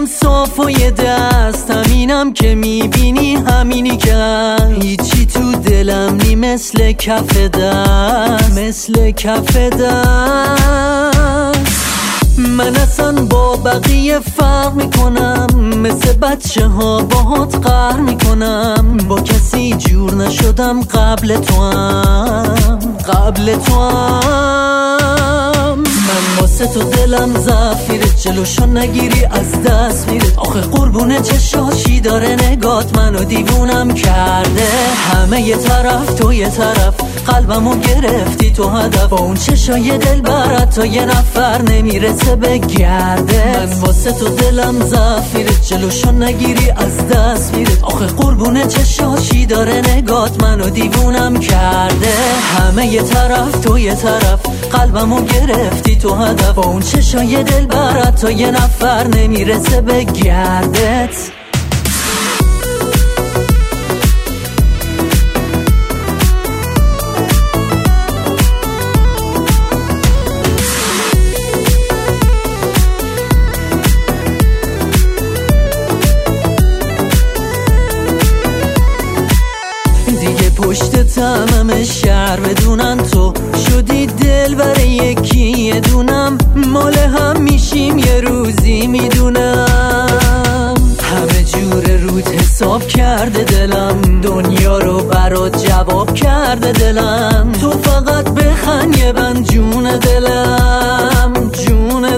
صاف و یه دست، همینم که میبینی همینی که هیچی تو دلم نی، مثل کف دست، مثل کف دست. من اصلا با بقیه فرق میکنم، مثل بچه ها باهات قهر میکنم. با کسی جور نشدم قبل تو هم، قبل تو هم. من واسه تو دلم زفیره، جلوشو نگیری از دست میره. آخه قربونه چشاشی داره نگات منو دیوونم کرده. همه یه طرف تو یه طرف، قلبمو گرفتی تو هدف. با اون چشای دل برات تا یه نفر نمیرسه بگرده. من واسه تو دلم زفیره، جلوشو نگیری از دست میره. آخه قربونه چشاشی داره نگات منو دیوونم کرده. همه یه طرف تو یه طرف، قلبمو گرفتی تو هدف. با اون چشای دل برات تا یه نفر نمیرسه بگردت. پشت همه شهر بدونن تو شدی دل بر یکی یه دونم. مال هم میشیم یه روزی میدونم. همه جور رود حساب کرده دلم، دنیا رو برات جواب کرده دلم. تو فقط بخند یه بند جون دلم، جون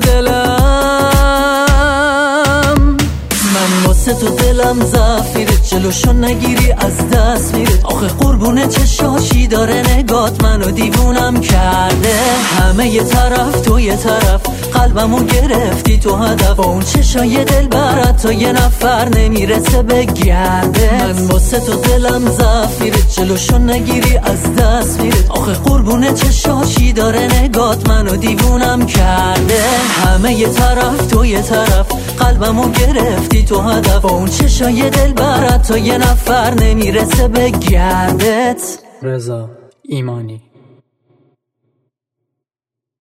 دلم. من واسه تو دلم زفیره، جلوشو نگیری از دست میره. آخه قربونه چشاشی داره نگات منو دیوونم کرده. همه یه طرف تو یه طرف، قلبمو گرفتی تو هدف. با اون چشای دل برات تا یه نفر نمیرسه بگرده. من واسه تو دلم زفیره، جلوشو نگیری از دست میره. آخه قربونه چشاشی داره نگات منو دیوونم کرده. همه یه طرف تو یه طرف، قلبمو گرفتی تو هدف. با اون چشای دل برات تا یه نفر نمیرسه بگردت. رضا ایمانی.